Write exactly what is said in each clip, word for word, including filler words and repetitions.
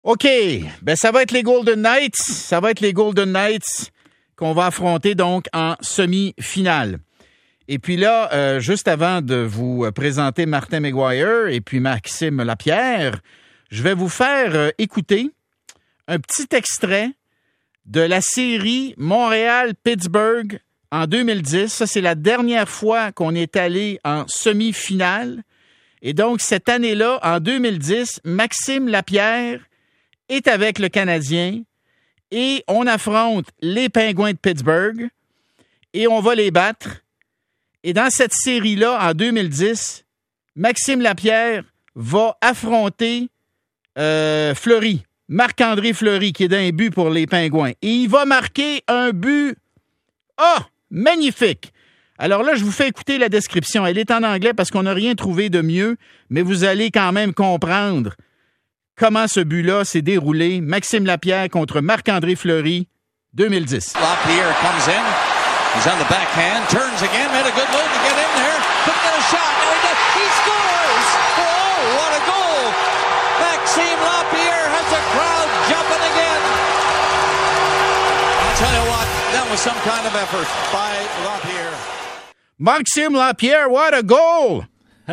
OK, ben ça va être les Golden Knights. Ça va être les Golden Knights qu'on va affronter donc en semi-finale. Et puis là, euh, juste avant de vous présenter Martin McGuire et puis Maxime Lapierre, je vais vous faire euh, écouter un petit extrait de la série Montréal-Pittsburgh en deux mille dix. Ça, c'est la dernière fois qu'on est allé en semi-finale. Et donc, cette année-là, en deux mille dix, Maxime Lapierre est avec le Canadien et on affronte les Pingouins de Pittsburgh et on va les battre. Et dans cette série-là, en deux mille dix, Maxime Lapierre va affronter euh, Fleury, Marc-André Fleury, qui est d'un but pour les Pingouins. Et il va marquer un but, ah, oh, magnifique! Alors là, je vous fais écouter la description. Elle est en anglais parce qu'on n'a rien trouvé de mieux, mais vous allez quand même comprendre comment ce but-là s'est déroulé. Maxime Lapierre contre Marc-André Fleury, deux mille dix. Lapierre comes in. He's on the backhand. Turns again. Made a good move to get in there. Couldn't get a shot. He scores! Oh, what a goal! Maxime Lapierre has a crowd jumping again. I'll tell you what, that was some kind of effort by Lapierre. Maxime Lapierre, what a goal!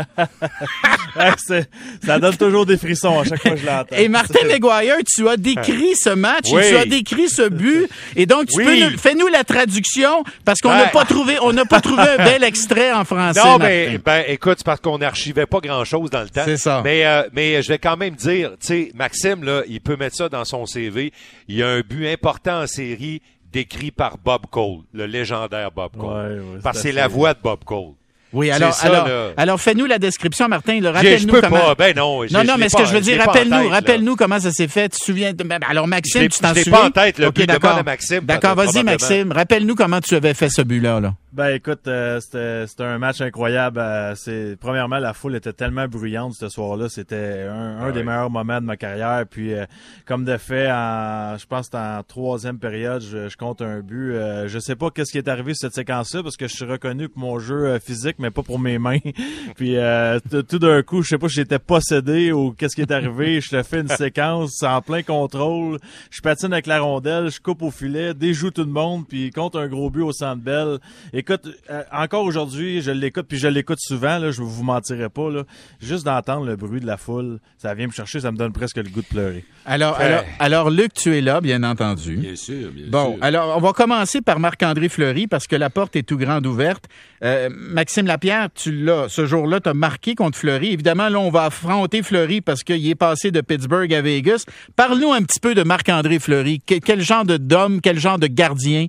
Ça donne toujours des frissons à chaque fois que je l'entends. Et Martin McGuire, tu as décrit ce match, oui. et tu as décrit ce but, et donc tu oui. peux nous, fais-nous la traduction parce qu'on n'a ouais. pas trouvé, on n'a pas trouvé un bel extrait en français. Non, mais ben écoute, c'est parce qu'on n'archivait pas grand-chose dans le temps. C'est ça. Mais euh, mais je vais quand même dire, tu sais, Maxime là, il peut mettre ça dans son C V. Il y a un but important en série décrit par Bob Cole, le légendaire Bob Cole, ouais, ouais, parce que c'est la voix de Bob Cole. Oui, alors, ça, alors, là. alors, fais-nous la description, Martin. Là, rappelle-nous je peux comment. pas, ben non. Non, non, mais ce pas, que je veux dire, rappelle-nous, tête, rappelle-nous comment ça s'est fait. Tu te souviens? De... Alors, Maxime, tu t'en souviens? Je l'ai pas en tête, le okay, but d'accord. de Maxime. D'accord, vas-y, Maxime. Rappelle-nous comment tu avais fait ce but-là, là. Ben, écoute, euh, c'était, c'était un match incroyable. Euh, c'est, premièrement, la foule était tellement bruyante ce soir-là. C'était un, un ouais. des meilleurs moments de ma carrière. Puis, euh, comme de fait, en, je pense que c'était en troisième période, je, je compte un but. Euh, je sais pas qu'est-ce qui est arrivé sur cette séquence-là parce que je suis reconnu pour mon jeu euh, physique, mais pas pour mes mains. Puis euh, tout d'un coup, je sais pas si j'étais possédé ou qu'est-ce qui est arrivé. Je te fais une séquence en plein contrôle. Je patine avec la rondelle, je coupe au filet, déjoue tout le monde, puis compte un gros but au Centre Bell. Écoute, euh, encore aujourd'hui, je l'écoute, puis je l'écoute souvent, là, je vous mentirai pas. Là. Juste d'entendre le bruit de la foule, ça vient me chercher, ça me donne presque le goût de pleurer. Alors, euh... alors, alors Luc, tu es là, bien entendu. Bien sûr, bien bon, sûr. Bon, alors, on va commencer par Marc-André Fleury, parce que la porte est tout grande ouverte. Euh, Maxime Lapierre, tu l'as, ce jour-là, tu as marqué contre Fleury. Évidemment, là, on va affronter Fleury parce qu'il est passé de Pittsburgh à Vegas. Parle-nous un petit peu de Marc-André Fleury. Que, quel genre de d'homme, quel genre de gardien?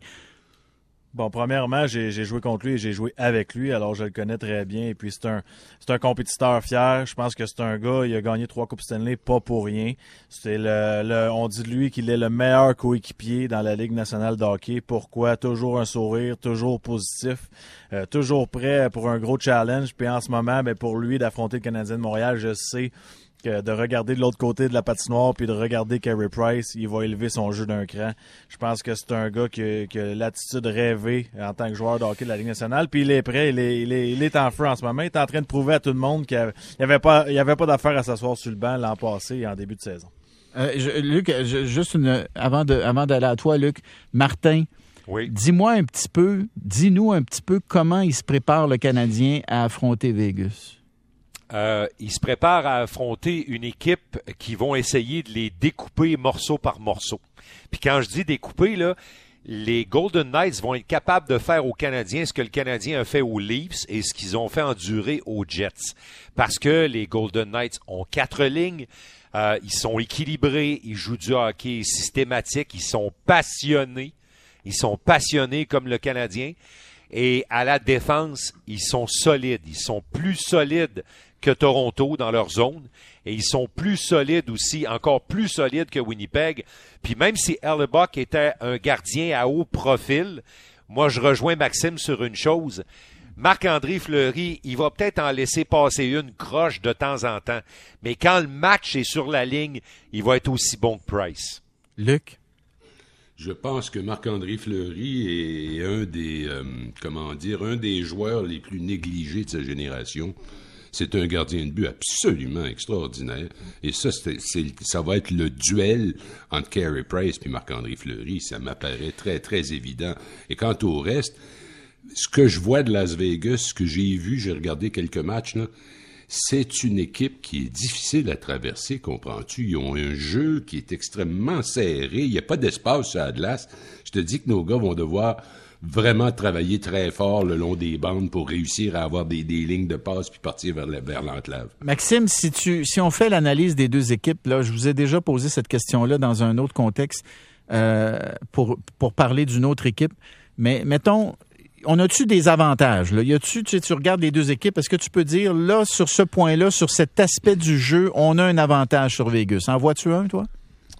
Bon, premièrement, j'ai, j'ai joué contre lui et j'ai joué avec lui, alors je le connais très bien. Et puis, c'est un, c'est un compétiteur fier. Je pense que c'est un gars, il a gagné trois Coupes Stanley, pas pour rien. C'est le, le, on dit de lui qu'il est le meilleur coéquipier dans la Ligue nationale de hockey. Pourquoi? Toujours un sourire, toujours positif, euh, toujours prêt pour un gros challenge. Puis en ce moment, ben, pour lui, d'affronter le Canadien de Montréal, je sais que de regarder de l'autre côté de la patinoire puis de regarder Carey Price, il va élever son jeu d'un cran. Je pense que c'est un gars qui a, qui a l'attitude rêvée en tant que joueur de hockey de la Ligue nationale. Puis il est prêt, il est, il est, il est en feu en ce moment. Il est en train de prouver à tout le monde qu'il n'y avait pas, il y avait pas d'affaire à s'asseoir sur le banc l'an passé et en début de saison. Euh, je, Luc, je, juste une, avant, de, avant d'aller à toi, Luc, Martin, oui. dis-moi un petit peu, dis-nous un petit peu comment il se prépare le Canadien à affronter Vegas. Euh, ils se préparent à affronter une équipe qui vont essayer de les découper morceau par morceau. Puis quand je dis découper, là, les Golden Knights vont être capables de faire aux Canadiens ce que le Canadien a fait aux Leafs et ce qu'ils ont fait endurer aux Jets. Parce que les Golden Knights ont quatre lignes, euh, ils sont équilibrés, ils jouent du hockey systématique, ils sont passionnés, ils sont passionnés comme le Canadien. Et à la défense, ils sont solides, ils sont plus solides que Toronto dans leur zone. Et ils sont plus solides aussi, encore plus solides que Winnipeg. Puis même si Hellebuyck était un gardien à haut profil, moi je rejoins Maxime sur une chose. Marc-André Fleury, il va peut-être en laisser passer une croche de temps en temps. Mais quand le match est sur la ligne, il va être aussi bon que Price. Luc? Je pense que Marc-André Fleury est un des, euh, comment dire, un des joueurs les plus négligés de sa génération. C'est un gardien de but absolument extraordinaire. Et ça, c'est, c'est, ça va être le duel entre Carey Price et Marc-André Fleury. Ça m'apparaît très, très évident. Et quant au reste, ce que je vois de Las Vegas, ce que j'ai vu, j'ai regardé quelques matchs, là, c'est une équipe qui est difficile à traverser, comprends-tu? Ils ont un jeu qui est extrêmement serré. Il n'y a pas d'espace sur la glace. Je te dis que nos gars vont devoir vraiment travailler très fort le long des bandes pour réussir à avoir des, des lignes de passe puis partir vers, la, vers l'enclave. Maxime, si tu si on fait l'analyse des deux équipes, là, je vous ai déjà posé cette question-là dans un autre contexte euh, pour, pour parler d'une autre équipe. Mais mettons, on a-tu des avantages? Là? Y a-tu, tu sais, tu regardes les deux équipes, est-ce que tu peux dire, là, sur ce point-là, sur cet aspect du jeu, on a un avantage sur Vegas? En vois-tu un, toi?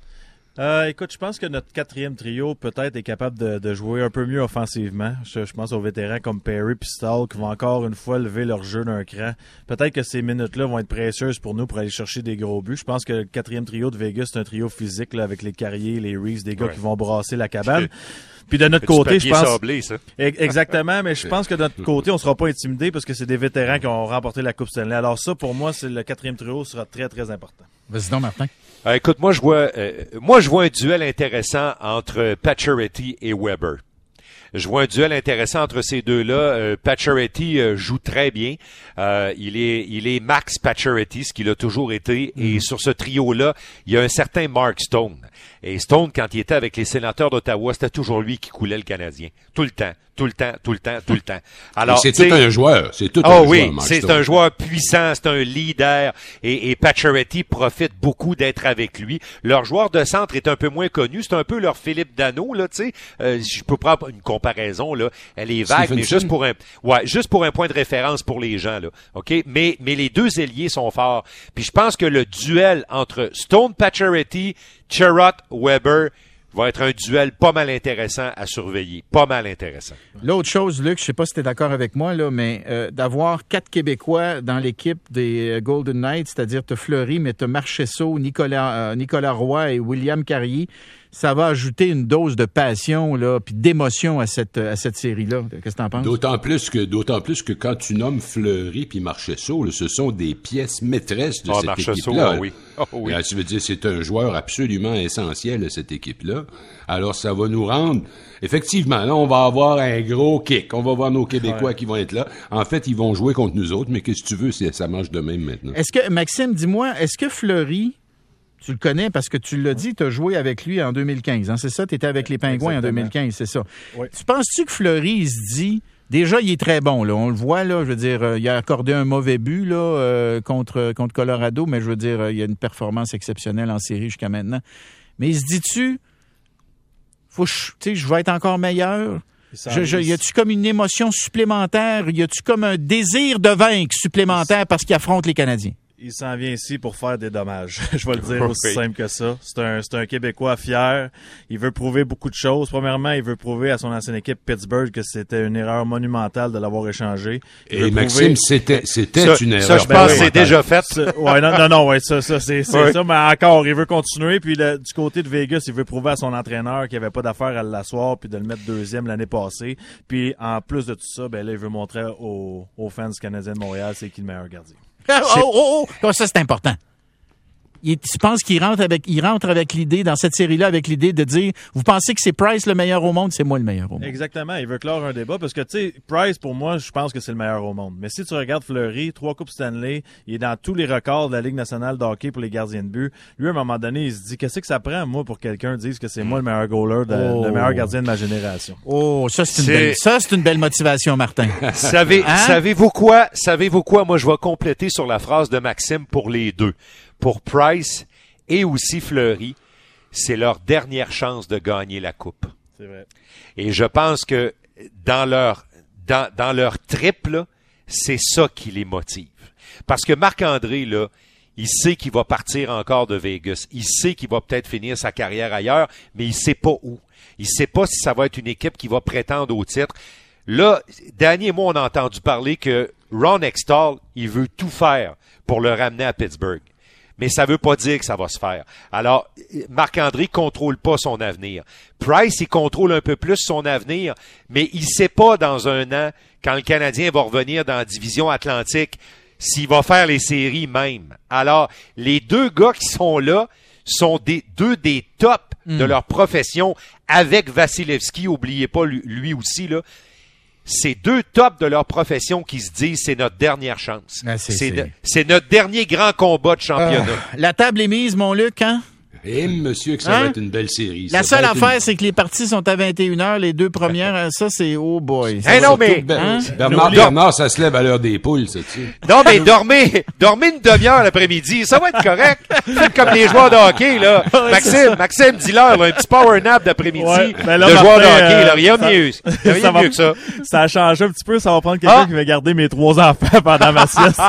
Euh, écoute, je pense que notre quatrième trio peut-être est capable de, de jouer un peu mieux offensivement. Je, je pense aux vétérans comme Perry et Stahl qui vont encore une fois lever leur jeu d'un cran. Peut-être que ces minutes-là vont être précieuses pour nous pour aller chercher des gros buts. Je pense que le quatrième trio de Vegas, c'est un trio physique là, avec les Carriers, les Reeves, des gars ouais. qui vont brasser la cabane. Puis de notre côté, je pense... sablé, ça. Exactement, mais je pense que de notre côté, on sera pas intimidé parce que c'est des vétérans qui ont remporté la Coupe Stanley. Alors ça, pour moi, c'est le quatrième trio sera très, très important. Vas-y donc, Martin. Euh, écoute, moi je vois euh, moi je vois un duel intéressant entre Pacioretty et Weber. Je vois un duel intéressant entre ces deux-là. Euh, Pacioretty euh, joue très bien. Euh, il est il est Max Pacioretty, ce qu'il a toujours été. Mm. Et sur ce trio-là, il y a un certain Mark Stone. Et Stone, quand il était avec les Sénateurs d'Ottawa, c'était toujours lui qui coulait le Canadien. Tout le temps, tout le temps, tout le temps, tout le temps. Alors, c'est tout un joueur. C'est tout oh un oui, joueur, Mark c'est Stone. un joueur puissant, c'est un leader. Et, et Pacioretty profite beaucoup d'être avec lui. Leur joueur de centre est un peu moins connu. C'est un peu leur Philippe Danault, là, tu sais. Euh, je peux prendre une comparaison, là. Elle est vague, mais juste pour un, ouais, juste pour un point de référence pour les gens, là. OK? Mais, mais les deux ailiers sont forts. Puis je pense que le duel entre Stone Pacioretty, Chariot, Weber va être un duel pas mal intéressant à surveiller. Pas mal intéressant. L'autre chose, Luc, je sais pas si tu es d'accord avec moi, là, mais euh, d'avoir quatre Québécois dans l'équipe des euh, Golden Knights, c'est-à-dire tu as Fleury, mais tu as Marchessault, Nicolas, euh, Nicolas Roy et William Carrier, ça va ajouter une dose de passion là, puis d'émotion à cette à cette série-là. Qu'est-ce que tu en penses? D'autant plus que d'autant plus que quand tu nommes Fleury puis Marchessault, là, ce sont des pièces maîtresses de oh, cette Marchessault, équipe-là. Oh, oui. Oh, oui. Là, tu veux dire, c'est un joueur absolument essentiel de cette équipe-là. Alors, ça va nous rendre... Effectivement, là, on va avoir un gros kick. On va voir nos Québécois ouais. qui vont être là. En fait, ils vont jouer contre nous autres, mais qu'est-ce que tu veux, ça marche de même maintenant. Est-ce que, Maxime, dis-moi, est-ce que Fleury... Tu le connais parce que tu l'as dit, tu as joué avec lui en deux mille quinze. Hein, c'est ça? Tu étais avec les Pingouins Exactement. En deux mille quinze, c'est ça. Oui. Tu penses-tu que Fleury, il se dit... Déjà, il est très bon, là. On le voit, là. Je veux dire, euh, il a accordé un mauvais but, là, euh, contre, contre Colorado, mais je veux dire, euh, il y a une performance exceptionnelle en série jusqu'à maintenant. Mais il se dit-tu... Faut tu sais, je vais être encore meilleur? Je, je, y a-tu comme une émotion supplémentaire? Y a-tu comme un désir de vaincre supplémentaire parce qu'il affronte les Canadiens? Il s'en vient ici pour faire des dommages. Je vais le dire aussi oui. simple que ça. C'est un, c'est un Québécois fier. Il veut prouver beaucoup de choses. Premièrement, il veut prouver à son ancienne équipe Pittsburgh que c'était une erreur monumentale de l'avoir échangé. Il Et Maxime, prouver... c'était, c'était ça, une erreur. Ça, je pense que c'est déjà fait. Ouais, non, non, non, ouais, ça, ça, c'est, c'est oui. ça. Mais encore, il veut continuer. Puis le, du côté de Vegas, il veut prouver à son entraîneur qu'il n'y avait pas d'affaire à l'asseoir puis de le mettre deuxième l'année passée. Puis en plus de tout ça, ben là, il veut montrer aux, aux fans canadiens de Montréal c'est qui le meilleur gardien. Oh, oh, oh! Ça, c'est important. Il, tu penses qu'il rentre avec, il rentre avec l'idée, dans cette série-là, avec l'idée de dire, vous pensez que c'est Price le meilleur au monde, c'est moi le meilleur au monde. Exactement. Il veut clore un débat parce que, tu sais, Price, pour moi, je pense que c'est le meilleur au monde. Mais si tu regardes Fleury, trois Coupes Stanley, il est dans tous les records de la Ligue nationale de hockey pour les gardiens de but. Lui, à un moment donné, il se dit, qu'est-ce que ça prend, moi, pour quelqu'un dise que c'est moi le meilleur goaler, de, oh. le meilleur gardien de ma génération. Oh, ça, c'est une, c'est... Belle, ça, c'est une belle motivation, Martin. Savez, hein? Savez-vous quoi? Savez-vous quoi? Moi, je vais compléter sur la phrase de Maxime pour les deux. Pour Price et aussi Fleury, c'est leur dernière chance de gagner la Coupe. C'est vrai. Et je pense que dans leur dans, dans leur trip, là, c'est ça qui les motive. Parce que Marc-André, là, il sait qu'il va partir encore de Vegas. Il sait qu'il va peut-être finir sa carrière ailleurs, mais il sait pas où. Il sait pas si ça va être une équipe qui va prétendre au titre. Là, dernier mot, on a entendu parler que Ron Hextall, il veut tout faire pour le ramener à Pittsburgh. Mais ça veut pas dire que ça va se faire. Alors, Marc-André contrôle pas son avenir. Price, il contrôle un peu plus son avenir, mais il sait pas dans un an, quand le Canadien va revenir dans la division Atlantique, s'il va faire les séries même. Alors, les deux gars qui sont là sont des deux des tops mm. de leur profession avec Vasilevski. Oubliez pas, lui, lui aussi, là. C'est deux tops de leur profession qui se disent c'est notre dernière chance. Ah, c'est, c'est, c'est... De, c'est notre dernier grand combat de championnat. Euh, la table est mise, mon Luc, hein? Eh, monsieur, que ça hein? va être une belle série. La ça seule affaire, une... c'est que les parties sont à vingt et une heures, les deux premières. Ça, c'est oh boy. Hey, non, mais... Hein? Bernard, Bernard, ça se lève à l'heure des poules, ça, tu sais. Non, mais dormez, dormez une demi-heure l'après-midi. Ça va être correct. Faites comme les joueurs de hockey, là. Maxime, Maxime, dis-leur, là, un petit power nap d'après-midi ouais, ben là, de Martin, joueurs de hockey, là. Rien de ça, mieux. Rien ça de mieux va, que ça. Ça a changé un petit peu. Ça va prendre quelqu'un ah. qui va garder mes trois enfants pendant ma sieste.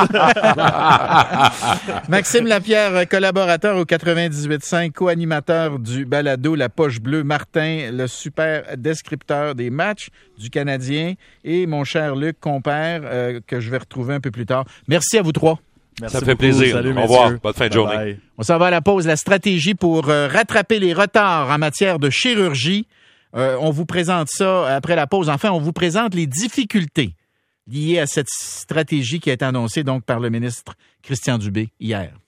Maxime Lapierre, collaborateur au quatre-vingt-dix-huit cinq, co-animateur du balado La Poche Bleue, Martin, le super descripteur des matchs du Canadien, et mon cher Luc, compère, euh, que je vais retrouver un peu plus tard. Merci à vous trois. Merci Ça me fait beaucoup. plaisir. Salut, au revoir. messieurs. Bonne fin de bye journée. Bye. On s'en va à la pause. La stratégie pour euh, rattraper les retards en matière de chirurgie. Euh, on vous présente ça après la pause. Enfin, on vous présente les difficultés liées à cette stratégie qui a été annoncée donc par le ministre Christian Dubé hier.